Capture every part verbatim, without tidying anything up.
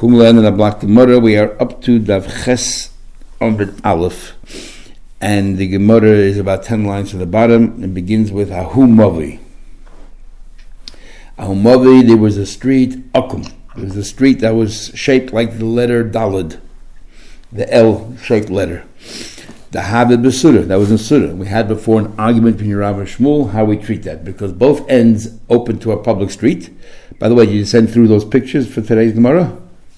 Kumlan and a block Gemara. We are up to Dav Ches Amrit Aleph, and the Gemara is about ten lines to the bottom. It begins with Ahu Mavi. Ahu Mavi. There was a street Akum. There was a street that was shaped like the letter Daled, the L-shaped letter. The Habib B'Surah, that was in Surah. We had before an argument between Rav and Shmuel how we treat that, because both ends open to a public street. By the way, did you send through those pictures for today's Gemara?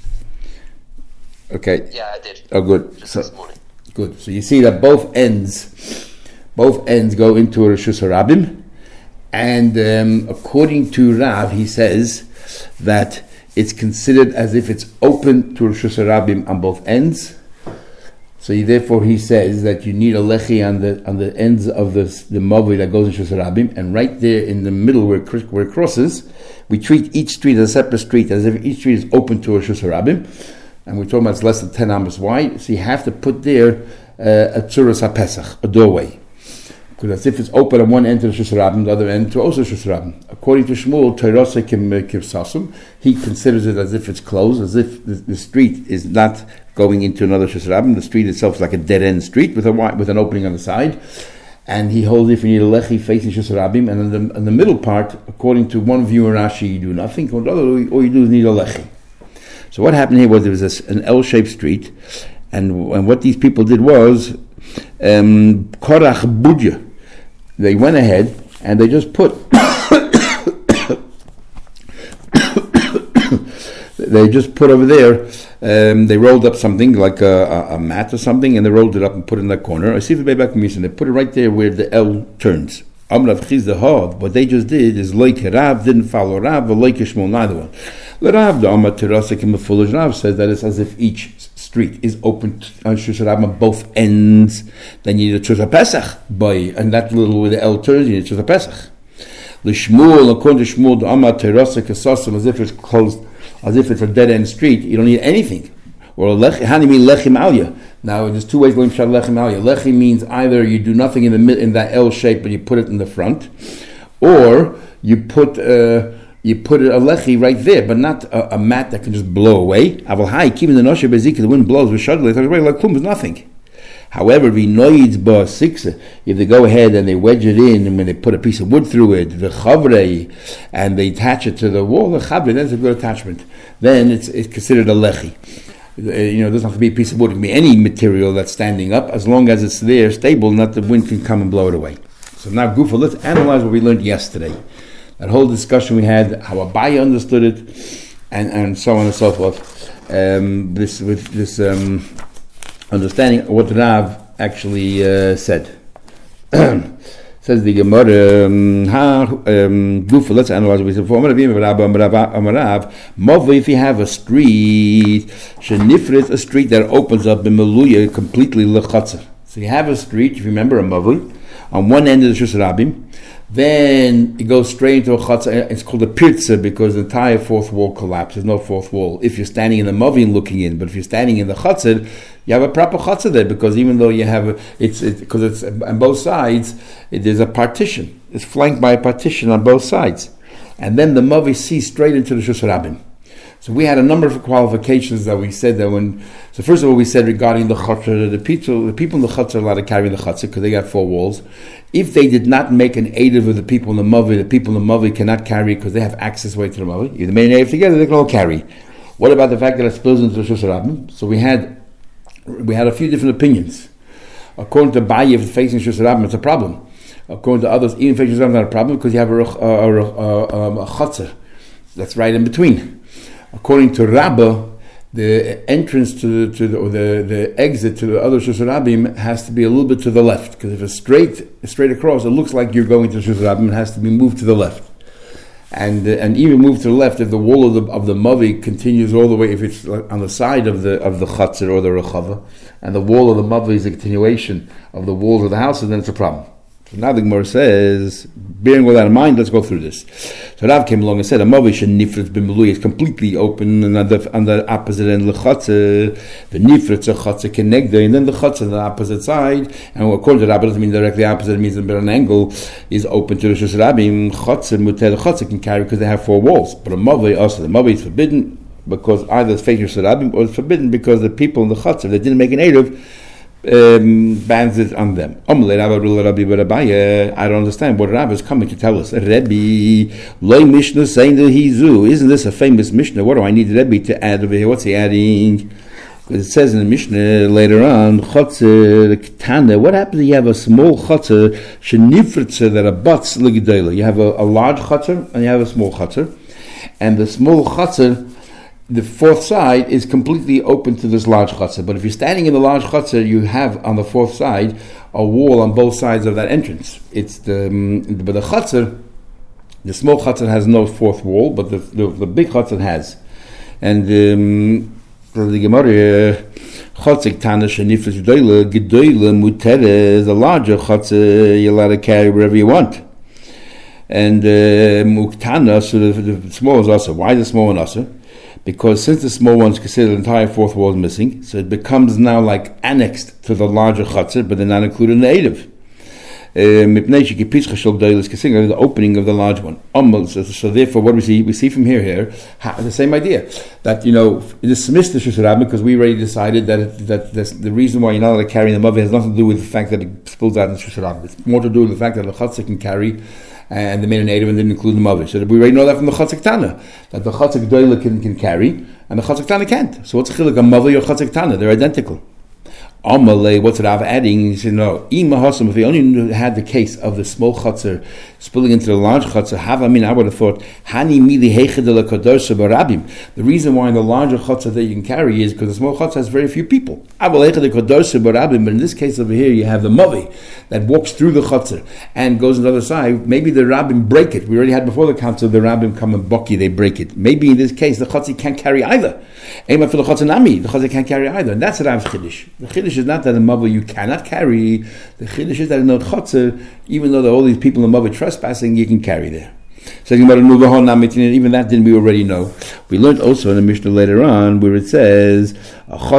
Okay. Yeah, I did. Oh, good. Just so, this morning. Good. So you see that both ends, both ends go into Rishus Harabim, and um, according to Rav, he says that it's considered as if it's open to Rishus Harabim on both ends. So he, therefore he says that you need a lechi on the on the ends of the the mavi that goes into Rishus Harabim, and right there in the middle where where it crosses, we treat each street as a separate street, as if each street is open to Rishus Harabim, and we're talking about it's less than ten amos wide. So you have to put there uh, a tzuras haPesach, a doorway, because as if it's open on one end to Rishus Harabim, the other end to also Rishus Harabim. According to Shmuel, Teirasa Kim Sasum, he considers it as if it's closed, as if the, the street is not going into another Rishus Harabim. The street itself is like a dead-end street with a with an opening on the side. And he holds if you need a lechi facing Rishus Harabim, and in the, in the middle part, according to one view in Rashi, you do nothing, or the other, all you do is need a lechi. So what happened here was there was this, an L-shaped street, and, and what these people did was, um, Korach Budya, they went ahead and they just put they just put over there, um, they rolled up something like a, a, a mat or something, and they rolled it up and put it in that corner. I see the back from and they put it right there where the L turns. Amrav Chizda Hav, what they just did is like Rav didn't follow Rav, or like Shmuel, neither one. The Rav, the Amar Terasik and Mefulish Rav says that it's as if each street is open on Rishus Harabim on both ends. Then you need a Tzuras Pesach by, and that little where the L turns, you need a Tzuras Pesach. The Shmuel, according to Shmuel, the Amar Terasik Asasim, as if it's closed, as if it's a dead end street, you don't need anything. Or Hani mean Lechim Alya. Now there's two ways to learn Pshat Lechim Alya. Lechim means either you do nothing in the mid, in that L shape, but you put it in the front, or you put uh, you put a lechi right there, but not a, a mat that can just blow away. Aval hai keeping the noshe bezika, the wind blows with shadlei, like klum is nothing. However, v'noyid ba siksa, if they go ahead and they wedge it in, and when they put a piece of wood through it, v'chavrei, and they attach it to the wall, the chavrei, that's a good attachment. Then it's it's considered a lechi. Uh, you know, it doesn't have to be a piece of wood; it can be any material that's standing up, as long as it's there, stable, not the wind can come and blow it away. So now, Gufa, let's analyze what we learned yesterday. That whole discussion we had, how Abaye understood it, and, and so on and so forth. Um, this with this um, understanding of what Rav actually uh, said. Says the Gemara, um, Gufa, let's analyze what we said before. If you have a street, Shenifrit, a street that opens up in Meluya completely lechatzer. So you have a street, if you remember a Mavli, on one end of the Rishus Harabim, then it goes straight into a chatzah. It's called a pirza because the entire fourth wall collapses. There's no fourth wall if you're standing in the mavi and looking in. But if you're standing in the chatzah, you have a proper chatzah there, because even though you have a, it's because it, it's on both sides, it, there's a partition. It's flanked by a partition on both sides, and then the mavi sees straight into the Rishus Harabim. So we had a number of qualifications that we said that when. So first of all, we said regarding the chatzah, the people, the people in the chatzah are allowed to carry the chatzah because they got four walls. If they did not make an eidav of the people in the mavi, the people in the mavi cannot carry because they have access way to the mavi. If they made an eidav together, they can all carry. What about the fact that it spills into the Rishus Harabim? So we had we had a few different opinions. According to Abaye, if it's facing Rishus Harabim, it's a problem. According to others, even facing Rishus Harabim, it's not a problem because you have a, a, a, a, a chatzah that's right in between. According to Rabbah, the entrance to the, to the, or the, the exit to the other Rishus Harabim has to be a little bit to the left, because if it's straight straight across, it looks like you're going to Rishus Harabim. It has to be moved to the left, and uh, and even moved to the left if the wall of the of the mavi continues all the way. If it's like on the side of the of the chatzar or the rechava, and the wall of the mavi is a continuation of the walls of the house, then it's a problem. So now the Gemara says, bearing all that in mind, let's go through this. So Rav came along and said, a mavi shenifritz b'melui is completely open, and on the, on the opposite end, l'chatzah, the nifritz a chatzah kenegda, and then the chatzah on the opposite side, and according to Rav, it doesn't mean directly opposite, it means that an angle is open to the Rishus Harabim. Chatzah, muter, the chatzah can carry because they have four walls, but a mavi also, the mavi is forbidden, because either it's fake Shus Rabim or it's forbidden because the people in the Chatzar that didn't make an Eruv um, bans it on them. I don't understand what Rav is coming to tell us. Rebbe, Loi Mishnah saying that he's Zu. Isn't this a famous Mishnah? What do I need Rebbe to add over here? What's he adding? Because it says in the Mishnah later on, Chotzer Ketana. What happens if you have a small Chotzer, Shenifritzer, that abuts L'Gedola? You have a, a large Chotzer and you have a small Chotzer. And the small Chotzer, the fourth side, is completely open to this large Chotzer. But if you're standing in the large Chotzer, you have on the fourth side a wall on both sides of that entrance. It's the, um, but the Chotzer, the small Chotzer has no fourth wall, but the, the, the big Chotzer has. And, um, the Gemara, Chotzik Tana Shenifres Gedoyle, Gedoyle Mutere, the larger Chotzer, you're allowed to carry wherever you want. And Muktana, uh, so the, the small is also. Why the small one also? Because since the small one's considered the entire fourth wall is missing, so it becomes now like annexed to the larger Chotzer, but they're not included in the Eidav. The opening of the large one. So, so therefore, what do we see? We see from here, here, the same idea. That, you know, dismiss the Shus Rabim because we already decided that it, that this, the reason why you're not allowed to carry the Mavi has nothing to do with the fact that it spills out in the Shus Rabim. It's more to do with the fact that the Chatzah can carry and they made an Eidav and didn't include the Mavi. So we already know that from the Chotzik Tana, that the Chotzik Doyle can, can carry and the Chotzik Tana can't. So what's the chilik, a Mavi or Chotzik Tana? They're identical. Amalei, what's Rav adding? He said, no, Ima Hasam, if he only had the case of the small Chatzar spilling into the large Chatzar, Havamin, I would have thought, Hani Mili Heichadela Kadosa Barabim. The reason why the larger Chatzar that you can carry is because the small Chatzar has very few people. Aval Heichadela Kadosa Barabim, but in this case over here, you have the Mavi that walks through the Chatzar and goes on the other side. Maybe the Rabbim break it. We already had before the council, the Rabbim come and bucky, they break it. Maybe in this case, the Chatzar can't carry either. Ema for the Chatzar Nami, the Chatzar can't carry either. And that's Rav's Chiddush. The Chiddush is not that the Mavi you cannot carry. The Chiddush is that in the Chatzar, even though there are all these people in the Mavi trespassing, you can carry there. So even that didn't we already know. We learned also in the Mishnah later on where it says you have a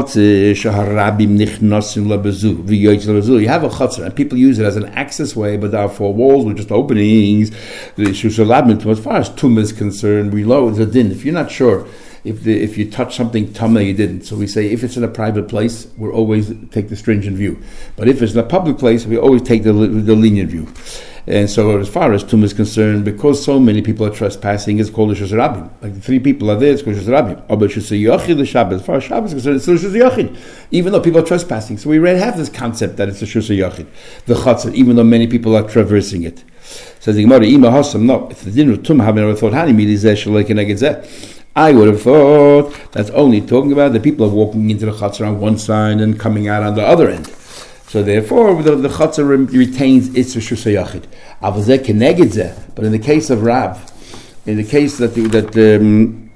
Chatzar and people use it as an access way, but there are four walls with just openings. As far as Tum is concerned, we know it's a din. If you're not sure If the, if you touch something tameh, you didn't. So we say if it's in a private place, we'll always take the stringent view. But if it's in a public place, we always take the the lenient view. And so as far as tum is concerned, because so many people are trespassing, it's called a Shus Rabim. Like the three people are there, it's called Shus Rabim. But Shus Yochid, the Shabbos, as far as Shabbos is concerned, it's still Shus Yochid, even though people are trespassing. So we already have this concept that it's a Shus Yochid, the Chatzar, even though many people are traversing it. Says the Gemara, Ima Hasam, no, if the din of tum, I never thought, Hani Mili Zeh Shalei Keneged Zeh. I would have thought that's only talking about the people are walking into the Chatzar on one side and coming out on the other end. So therefore, the, the Chatzar retains its Reshus HaYachid. Avazeh keneged zeh. But in the case of Rav, in the case that that um,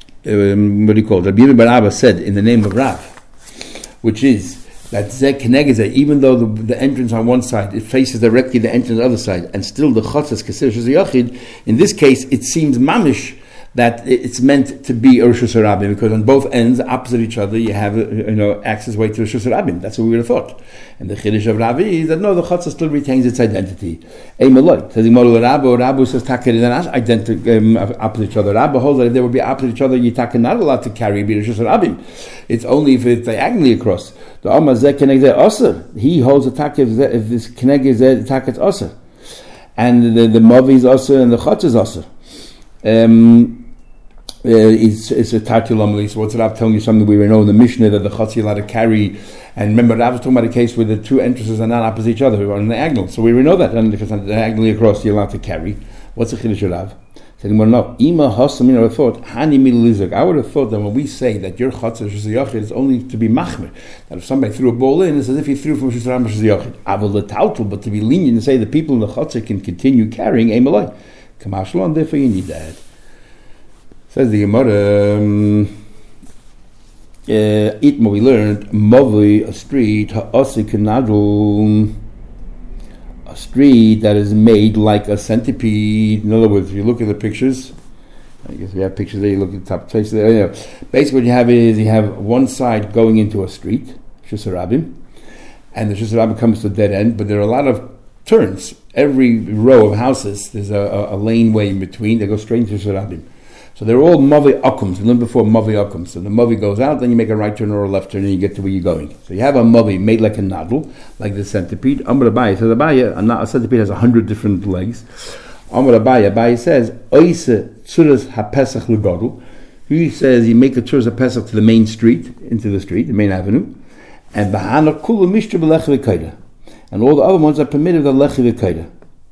um, what do you call it? Rabbi Yehuda bar Abba said in the name of Rav, which is that zeh keneged zeh, even though the, the entrance on one side it faces directly the entrance on the other side, and still the Chatzar is considered Reshus HaYachid. In this case, it seems mamish that it's meant to be a Reshus HaRabim, because on both ends, opposite each other, you have a, you know, access way to Reshus HaRabim. That's what we would have thought. And the Chiddush of Ravi is that no, the Chatzar still retains its identity. Ei Maloi. Says the Gemara, Rabbi, Rabbi says Taka is not identical, um, opposite each other. Rabbi holds that if they would be opposite each other, Yitaka not allowed to carry be Reshus HaRabim. It's only if it's diagonally across. The Amar Zeh Keneg Zeh Osir. He holds a Taka if this Keneg Zeh Taka is Osir. And the, the Mavi is Osir and the Chatzar is Osir. Um, Uh, it's, it's a Tartil Amelie. So what's Rav telling you something we know in the Mishnah that the Chatzar allowed to carry? And remember, Rav was talking about a case where the two entrances are not opposite each other, on the diagonal. So we know that, and if it's not diagonally across, you're allowed to carry. What's the Chiddush of Rav? Said, well, no. Ima Hasamin, I would have thought, Hani Milizak. I would have thought that when we say that your Chatzar Reshus HaYachid is only to be machmer, that if somebody threw a ball in, it's as if he threw from Reshus HaYachid. Aval the Tautel, but to be lenient and say the people in the Chatzar can continue carrying, Emalai. Kamashlan, therefore you need that. Says the Gemara, um, uh, Itma we learned, Mavi, a street, Ha'asi Kanadul, a street that is made like a centipede. In other words, if you look at the pictures, I guess we have pictures there, you look at the top place there. You know, basically what you have is you have one side going into a street, Reshus HaRabim, and the Reshus HaRabim comes to a dead end, but there are a lot of turns. Every row of houses, there's a, a, a lane way in between, they go straight into Reshus HaRabim. So they're all mavi akums. And then before mavi akums. So the mavi goes out, then you make a right turn or a left turn, and you get to where you're going. So you have a mavi made like a noddle, like the centipede. Amar Abaye. So the Abaye, a centipede has a hundred different legs. Amar Abaye. Abaye says, Oise tzuras hapesach legadol. He says you make the tzuras hapesach to the main street, into the street, the main avenue, and bahana kulu mishter b'lech v'kaida. And all the other ones are permitted of lechi v'kaida.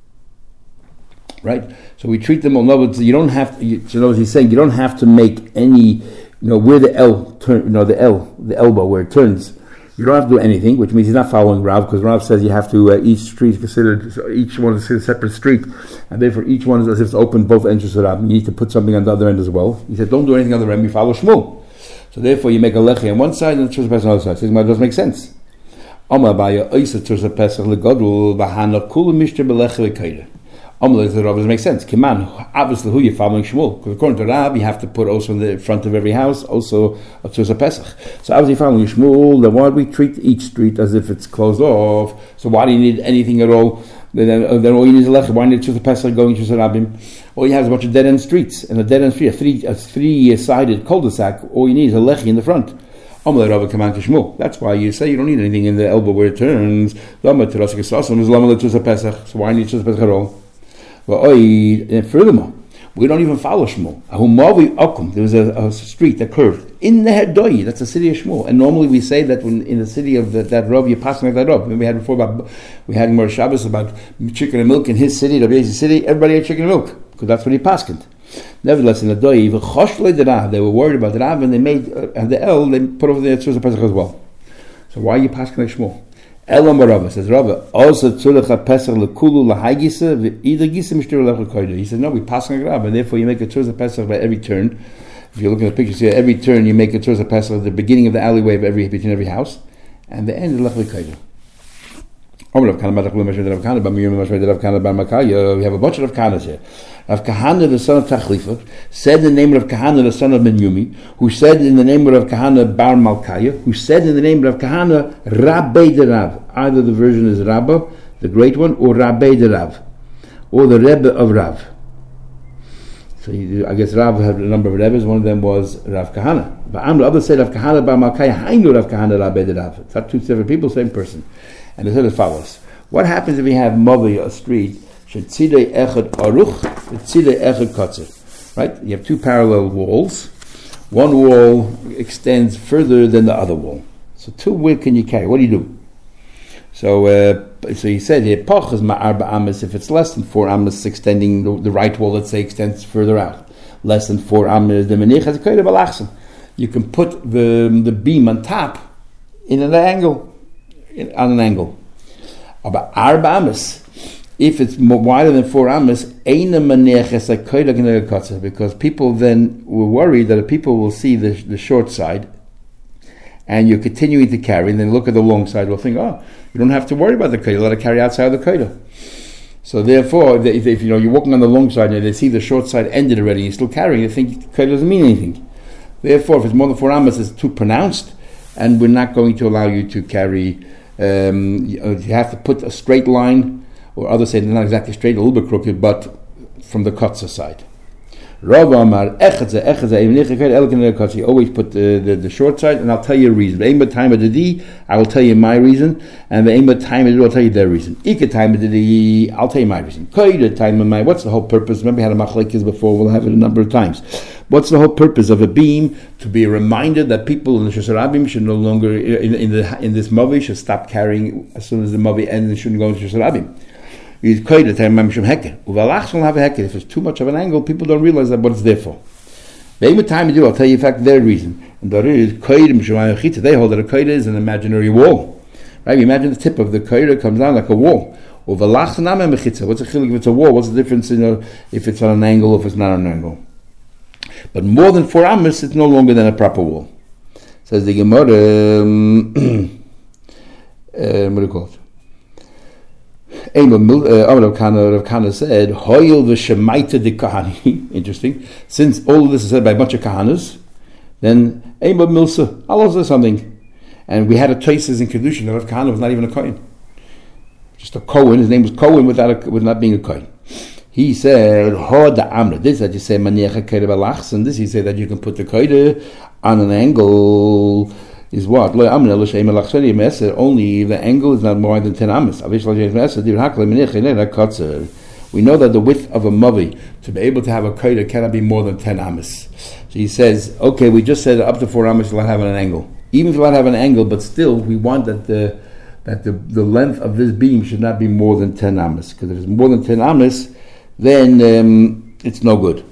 Right? So we treat them all. No, you don't have to, you, so he's saying you don't have to make any, you know, where the L turn, you know, the L, the elbow where it turns. You don't have to do anything, which means he's not following Rav, because Rav says you have to, uh, each street is considered, so each one is a separate street, and therefore each one is as if it's open both entrances of Rav. You need to put something on the other end as well. He said, don't do anything on the other end, you follow Shmuel. So therefore you make a lechi on one side and a tzuras pesach on the other side. So it doesn't make sense. Amar Abaye, oisa tzuras pesach legadol, v'hana kulu mishter b'lechi v'kaida. Amar the Rav doesn't make sense. Kiman, obviously who you're following Shmuel, because according to Rav, you have to put also in the front of every house, also a tzuras pesach. So obviously following Shmuel, then why do we treat each street as if it's closed off? So why do you need anything at all? Then, uh, then all you need is a lechi. Why need tzuras pesach going to Rabim? All you have is a bunch of dead-end streets, and a dead-end street, a, three, a three-sided cul-de-sac, all you need is a lechi in the front. That's why you say you don't need anything in the elbow where it turns. So why need tzuras pesach at all? And furthermore, we don't even follow Shmuel. There was a, a street that curved in the Hedoi. That's the city of Shmuel. And normally we say that when in the city of the, that Rav, you're passing like that Rav. We had before about we had more Shabbos about chicken and milk in his city, the Rabbi city. Everybody ate chicken and milk because that's what he passed. Nevertheless, in the Hedoi, they were worried about the Rav, and they made uh, the El. They put over the tzuras pesach as well. So why are you passing like Shmuel? Elam Rava says Rava also tzurach pesach lekulu lahaygisa v'ida gisa mishter lechakoida. He says no, we pass on Rava, and therefore you make a tzuras pesach by every turn. If you look at the pictures here, every turn you make a tzuras pesach at the beginning of the alleyway of every between every house, and the end is lechakoida. We have a bunch of Rav Kahanas here. Rav Kahana, the son of Tachlifa, said in the name of Rav Kahana, the son of Ben Yumi, who said in the name of Rav Kahana Bar Malkaya, who said in the name of Rav Kahana Rabbe de Rav. Either the version is Rabba, the great one, or Rabbe de Rav, or the Rebbe of Rav. So you, I guess Rav had a number of Rebbes. One of them was Rav Kahana. But the other said Rav Kahana Bar Malkaya, I knew Rav Kahana Rabbe de Rav. It's not two separate people, same person. And it said as follows: what happens if we have Mavi, a street, shetzidei echad aruch, shetzidei echad katzer? Right? You have two parallel walls. One wall extends further than the other wall. So two, where can you carry? What do you do? So, uh, so he said here, pach is ma'arba amas. If it's less than four amas, extending the, the right wall, let's say, extends further out. Less than four amas, the menich has a koyde balachsen. You can put the the beam on top in an angle. On an angle. But arba amas, if it's more wider than four amas, because people then were worried that people will see the, the short side, and you're continuing to carry, and then look at the long side, will think, oh, you don't have to worry about the kodah, let it carry outside of the kodah. So therefore, if, if you know you're walking on the long side and they see the short side ended already, and you're still carrying, they think kodah doesn't mean anything. Therefore, if it's more than four amas, it's too pronounced, and we're not going to allow you to carry. Um, you, you have to put a straight line, or others say they're not exactly straight, a little bit crooked, but from the kotza side. Rav Amar, echadze, echadze, you always put the, the, the short side, and I'll tell you a reason. I will tell you my reason, and I'll tell you their reason. I'll tell you my reason. What's the whole purpose? Remember we had a machlekes before, we'll have it a number of times. What's the whole purpose of a beam? To be a reminder that people in the Shus Rabim should no longer, in, in, the, in this mavi, should stop carrying as soon as the mavi ends and shouldn't go into Shus Rabim. If it's too much of an angle, people don't realize that what it's there for. I'll tell you in fact their reason. And that is, they hold that a koida is an imaginary wall. Right? You imagine the tip of the koida comes down like a wall. What's the chilik if it's a wall? What's the difference in a, if it's on an angle or if it's not on an angle? But more than four amos, it's no longer than a proper wall. Says the Gemara, um, uh, what do you call it? Rav Kahana said, Hoyel v'shemaita de kahani. Interesting. Since all of this is said by a bunch of kahanas, then Eimah Milsa, Allah says something. And we had a traces in Kedushin that Rav Kahana was not even a Kohen. Just a Kohen. His name was Kohen without a, with not being a Kohen. He said, "Ho da amra." This that you say maniacha koida balachs, this he said that you can put the koida on an angle. Is what? Lo amra lo sheim alachshani meser. Only the angle is not more than ten amas. Avish lo sheim meser dir hakle maniacha nera kotzer. We know that the width of a mavi to be able to have a koida cannot be more than ten amas. So he says, okay, we just said up to four amas you'll have an angle. Even if you want to have an angle, but still we want that the that the, the length of this beam should not be more than ten amas. Because if it's more than ten amas, then um, it's no good.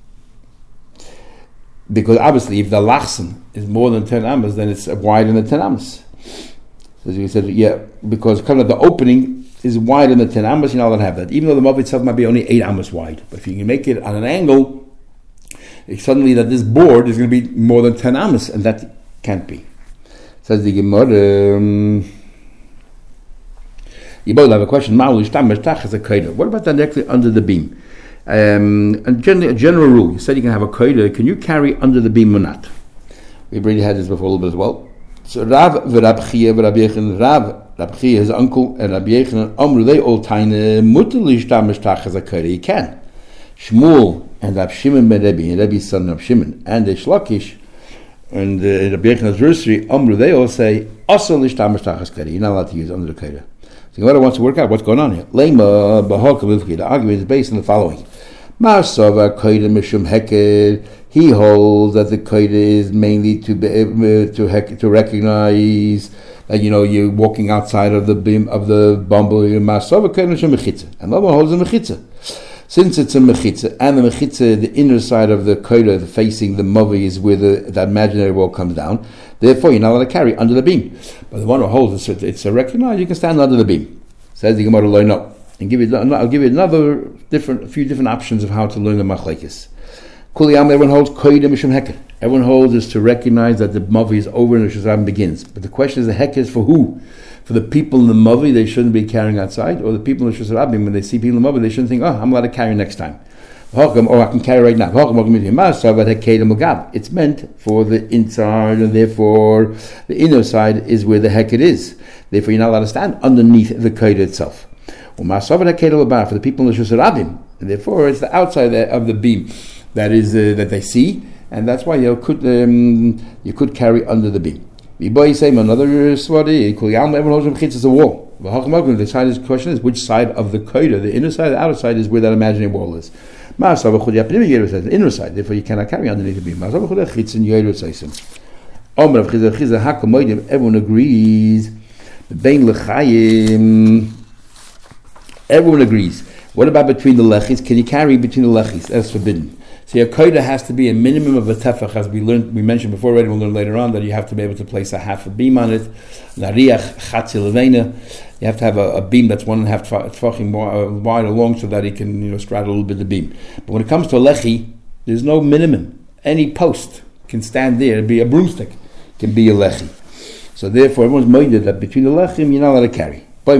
Because obviously if the lachsen is more than ten amas, then it's wider than ten amas. So he said, yeah, because kind of the opening is wider than ten amas, you're not allowed to have that. Even though the mavi itself might be only eight amas wide. But if you can make it on an angle, it's suddenly that this board is going to be more than ten amas, and that can't be. Says the Gemara, um, you both have a question. What about directly under the beam? Um, and generally, a general rule, you said you can have a koida. Can you carry under the beam or not? We've already had this before a little bit as well. So Rav v'Rab Chia v'Rab Yechon, Rav, Rab Chia, his uncle, and Rab Yechon, Amru, they all taine mutali shtamish tach as a koida. You can. Shmuel and Rab Shimon ben Rebbe, and Rebbe's son Rab Shimon, and the Shlakish, and uh, Rab Yechon's adversary, Amru, they all say, also lishtamish tach as koida. You're not allowed to use under the koida. So Gemara wants to work out what's going on here. Lema b'hokam. The argument is based on the following: Ma'asava koida mishum heked. He holds that the koida is mainly to be, uh, to hek, to recognize that you know you're walking outside of the beam of the bumble. Ma'asava koida mishum mechitza, and Lama holds a mechitza. Since it's a mechitza, and the mechitza, the inner side of the koida facing the mavi is where the, that imaginary wall comes down. Therefore, you're not allowed to carry under the beam. But the one who holds it, it's a recognized, you can stand under the beam. Says the Gemara, learn up. And give you, I'll give you another different, a few different options of how to learn the machlekes. Kuliyam, everyone holds koida mishum heket. Everyone holds is to recognize that the mavi is over and the shazam begins. But the question is, the heket is for who? For the people in the mavi, they shouldn't be carrying outside, or the people in the shazarabim, when they see people in the mavi, they shouldn't think, oh, I'm allowed to carry next time. Or I can carry right now. It's meant for the inside, and therefore the inner side is where the heket is. Therefore, you're not allowed to stand underneath the koida itself. For the people in the shusarabim, and therefore it's the outside of the beam that is uh, that they see, and that's why you could um, you could carry under the beam. Another swadi, everyone knows it's a wall. The side is, question is which side of the koida, the inner side, the outer side is where that imaginary wall is. The inner side, therefore you cannot carry underneath the beam. Everyone agrees. Everyone agrees. What about between the lechis? Can you carry between the lechis? That's forbidden. So your koida has to be a minimum of a tefach, as we learned, we mentioned before already, we'll learn later on, that you have to be able to place a half a beam on it. Nariach chatzi levena. You have to have a, a beam that's one and a half tefachim uh, wide or long so that it can you know, straddle a little bit of the beam. But when it comes to a lechi, there's no minimum. Any post can stand there, it'd be a broomstick, can be a lechi. So therefore, everyone's minded that between the lechim, you're not allowed to carry. What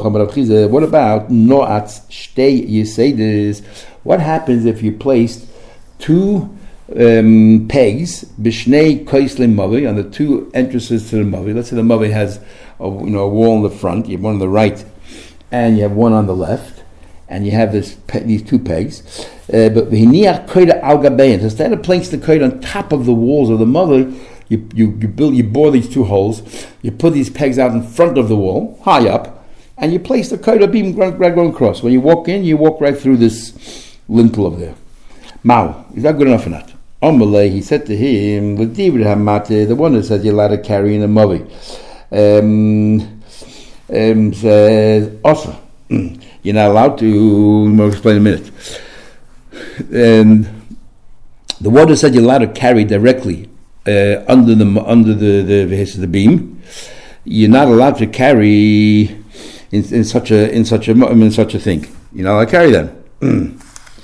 about no'atz shtei yisedes? What happens if you placed two um, pegs, b'shnei koislim mavi, on the two entrances to the mavi? Let's say the mavi has a, you know, a wall in the front, you have one on the right, and you have one on the left, and you have this pe- these two pegs. Uh, but v'hiniach koida al gabein. So instead of placing the koida on top of the walls of the mavi, you you you build you bore these two holes, you put these pegs out in front of the wall, high up, and you place the koida beam right going across. When you walk in, you walk right through this lintel over there. Mao, is that good enough or not? Amalei, he said to him, the one that says you're allowed to carry in a mavi, um, um, says, also, you're not allowed to, I'll explain in a minute. And the one that said you're allowed to carry directly uh, under the under the, the, the, the beam, you're not allowed to carry in, in such a in such a in such a thing. You're not allowed to carry them.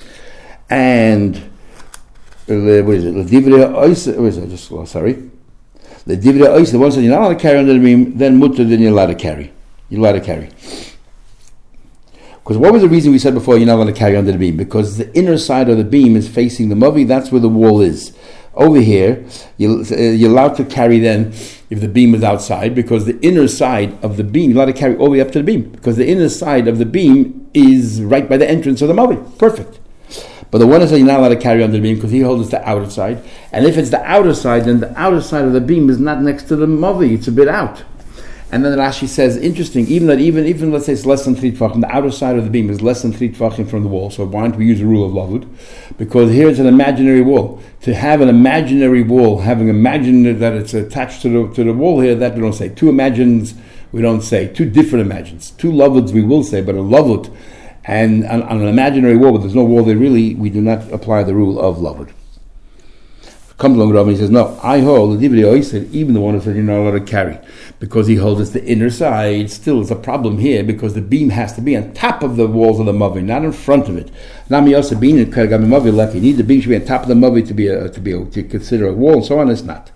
And uh, what is it? The divre ois. What is it? Just oh, sorry. The divre ois. The one said you're not allowed to carry under the beam. Then mutter. Then you're allowed to carry. You're allowed to carry. Because what was the reason we said before you're not allowed to carry under the beam? Because the inner side of the beam is facing the mavi. That's where the wall is. Over here, you're, uh, you're allowed to carry then if the beam is outside, because the inner side of the beam, you're allowed to carry all the way up to the beam, because the inner side of the beam is right by the entrance of the mavi. Perfect. But the one is that you're not allowed to carry under the beam because he holds the outer side. And if it's the outer side, then the outer side of the beam is not next to the mavi. It's a bit out. And then Rashi says, interesting, even that even, even let's say it's less than three tefachim, the outer side of the beam is less than three tefachim from the wall. So why don't we use the rule of lavud? Because here it's an imaginary wall. To have an imaginary wall, having imagined that it's attached to the to the wall here, that we don't say. Two imagines, we don't say. Two different imagines. Two lavuds we will say, but a lavud and on, on an imaginary wall, but there's no wall there really, we do not apply the rule of lavud. Comes along Rav and he says, no, I hold, the Divri said, even the one who said you're not allowed to carry, because he holds it's the inner side, still is a problem here, because the beam has to be on top of the walls of the mavi, not in front of it. Nami also being in Kargami mavi, like you need the beam should be on top of the mavi to be a, to be a, to consider a wall, and so on. It's not.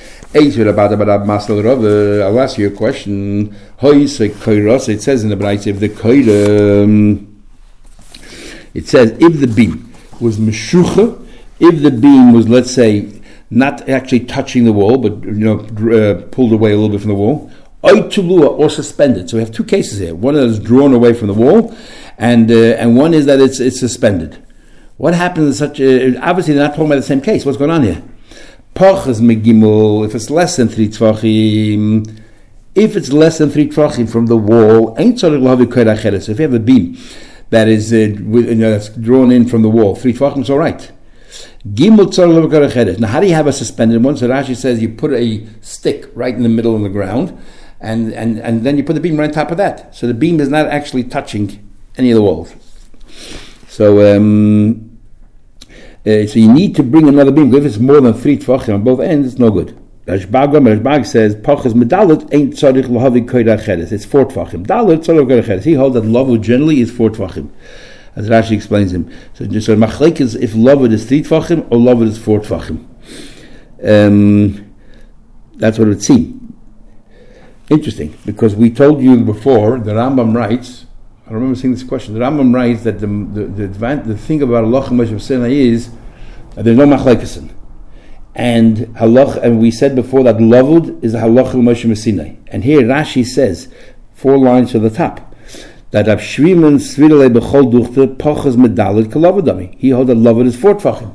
I'll ask you a question. It says in the Braitz, if the koyre, it says if the beam was meshucha, if the beam was, let's say, not actually touching the wall, but you know, uh, pulled away a little bit from the wall, or suspended. So we have two cases here. One is drawn away from the wall, and uh, and one is that it's it's suspended. What happens in such a, obviously they're not talking about the same case. What's going on here? Pachas megimel, if it's less than three tvachim, if it's less than three tvachim from the wall, ain't tzarich lahavi koyr acheres. So if you have a beam that is uh, with, you know, that's drawn in from the wall, three tvachim is all right. Gimel tzarich lahavi koyr acheres. Now, how do you have a suspended one? So Rashi says you put a stick right in the middle of the ground, and, and, and then you put the beam right on top of that. So the beam is not actually touching any of the walls. So, um, Uh, so you need to bring another beam. If it's more than three tefachim on both ends, it's no good. Rashbag says, Pachas medalit ain't tzarich lahavi koyr acheres. It's four tefachim. Dalit tzarich koyr acheres. He holds that lavud generally is four tefachim, as Rashi explains him. So, so machlek is if lavud is three tefachim or lavud is four tefachim. Um, that's what it would seem. Interesting, because we told you before, the Rambam writes, I remember seeing this question. The Rambam writes that the the the, the thing about halach and Moshe Sinai is that there's no machlekesen, and halach, and we said before that lavud is a halach and Moshe Sinai. And here Rashi says four lines to the top that Rav Shviman Svirale bechol duchte pachas medalid kalavudami. He holds that lavud is four tefachim.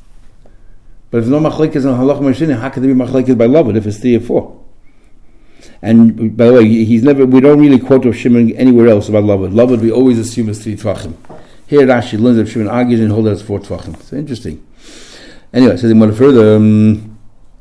But if there's no machlekesen on halach and Moshe Sinai, how can there be machlekes by lavud if it's three or four? And by the way, he's never. We don't really quote Rav Shimon anywhere else about lavud. Lavud we always assume is three tefachim. Here Rashi learns Rav Shimon argues and holds that it's four tefachim. So interesting. Anyway, so they want to further. Um,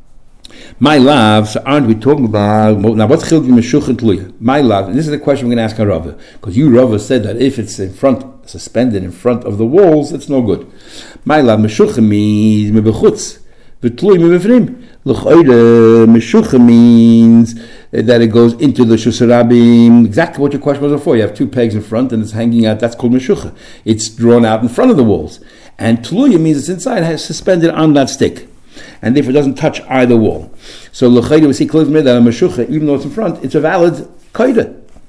my love. So aren't we talking about now? What's chiluk meshuch and tluya? My love. And this is the question we're going to ask our Rava, because you Rava said that if it's in front, suspended in front of the walls, it's no good. My love. Meshuch means mebechutz. V'tluy mebefnim. L'choyre meshucha means that it goes into the shusarabim. Exactly what your question was before. You have two pegs in front and it's hanging out. That's called meshucha. It's drawn out in front of the walls. And tluya means it's inside, has suspended on that stick, and therefore it doesn't touch either wall. So l'choyre we see clearly that a meshucha, even though it's in front, it's a valid koyre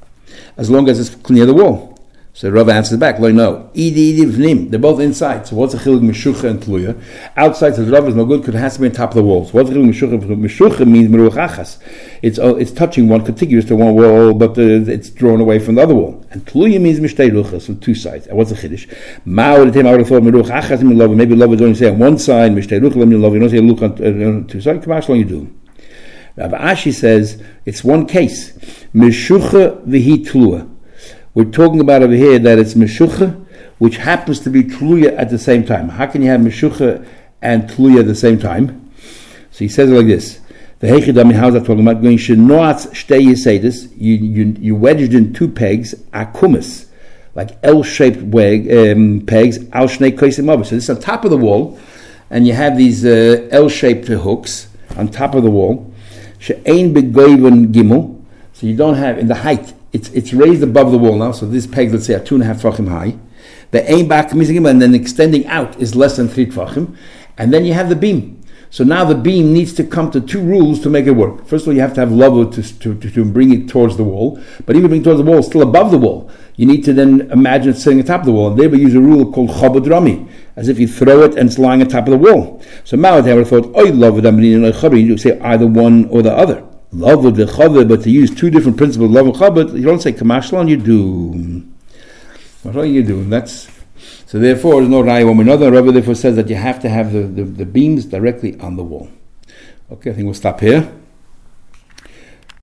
as long as it's near the wall. So Rav answers back, like no, they're both inside. So what's a chiluk meshucha and tluya? Outside says Rav is no good because it has to be on top of the walls. What's a chiluk meshucha? Meshucha means meruach achas. It's uh, it's touching one contiguous to one wall, but uh, it's drawn away from the other wall. And tluya means mishtei ruchas, from two sides. And what's a chiddush? Ma'od the time I would have thought meruach achas means love. Maybe love is only say on one side, mishtei ruchas means love. You don't say look on, uh, on two sides. Come on, how long you do? Rav Ashi says it's one case. Meshucha v'hi tluya. We're talking about over here that it's meshucha, which happens to be tluya at the same time. How can you have meshucha and tluya at the same time? So he says it like this. The heichidami, how's that talking about? Going shenoatz shtei yisedis. You you you wedged in two pegs, akumis, like L-shaped weg, um, pegs, al shnei koisim over. So this is on top of the wall, and you have these uh, L-shaped hooks on top of the wall. She'ein begoyven gimel. So you don't have in the height. It's it's raised above the wall now, so these pegs, let's say, are two and a half tefachim high. The aim back, and then extending out is less than three tefachim, and then you have the beam. So now the beam needs to come to two rules to make it work. First of all, you have to have lavud to, to, to bring it towards the wall, but even bring it towards the wall, it's still above the wall. You need to then imagine it sitting on top of the wall, and they will use a rule called chabad rami, as if you throw it and it's lying on top of the wall. So now they would have thought, oy lavud, you say either one or the other. Lavud the chavod, but to use two different principles, lavud chavod, you don't say kamashlan, you do. What are you doing? That's so. Therefore, there's no raya one way or another. Rabbi therefore says that you have to have the, the, the beams directly on the wall. Okay, I think we'll stop here.